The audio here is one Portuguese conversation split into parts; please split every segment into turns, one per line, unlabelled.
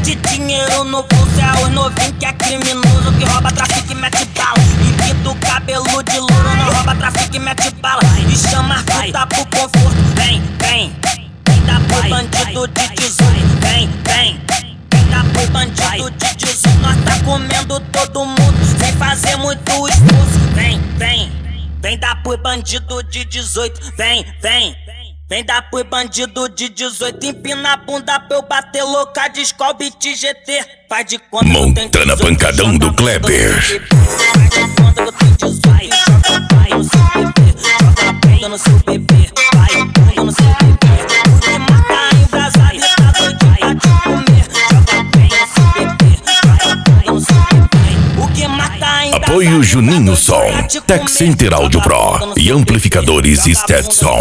de dinheiro no bolso é os novinhos que é criminoso, que rouba, trafica e mete bala. E pinta o cabelo de louro, não rouba, trafica e mete bala. E chama as puta pro conforto. Vem, vem, vem dar pro bandido de 18. Vem, vem, vem dar pro bandido de 18. Nós tá comendo todo mundo sem fazer muito esforço. Vem, vem, vem dar pro bandido de 18. Vem, vem, vem dar pro bandido de 18. Empina a bunda pra eu bater louca de Skol Beat GT. Faz de conta que eu tenho 18.
Montana Pancadão do Kleber.
Faz de conta que eu tenho 18. Joga pai no seu bebê, joga bunda no seu bebê, vai bunda no seu bebê. O que mata embrasado e tá doidinho pra te comer. Joga bem no seu bebê, vai bunda no seu bebê. O que mata embrasado.
Apoio Juninho Som, Tech Center Audio Pro e amplificadores Stetson.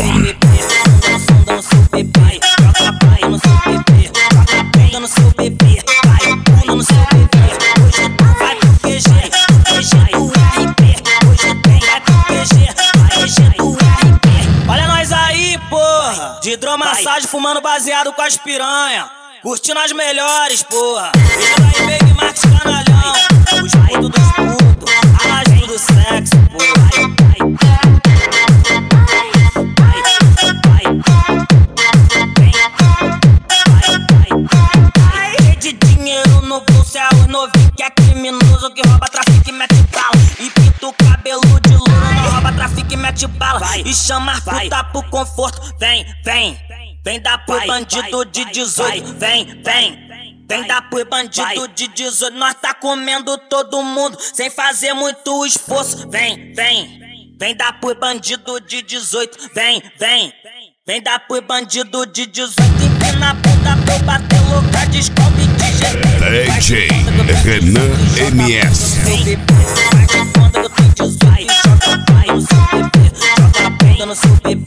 Olha nós aí, porra, de hidromassagem fumando baseado com as piranha, curtindo as melhores, porra. Isso daí, Baby Max Canalhão, os putos dos putos, a laje do sexo, porra. De dinheiro no bolso é os novinhos que é criminoso, que rouba, trafica e mete bala. E pinta o cabelo de louro, não rouba, trafica e mete bala. E chama as puta pro conforto. Vem, vem, vem dar pro bandido de 18. Vem, vem, vem dar pro bandido de 18. Nós tá comendo todo mundo sem fazer muito esforço. Vem, vem, vem dar pro bandido de 18. Vem, vem, vem dar pro bandido de 18. Empina a bunda pra eu bater louca de Skol Beat GT.
DJ Renan MS.
Faz de conta que eu tenho 18. Joga pai no seu bebê, joga bunda no seu bebê.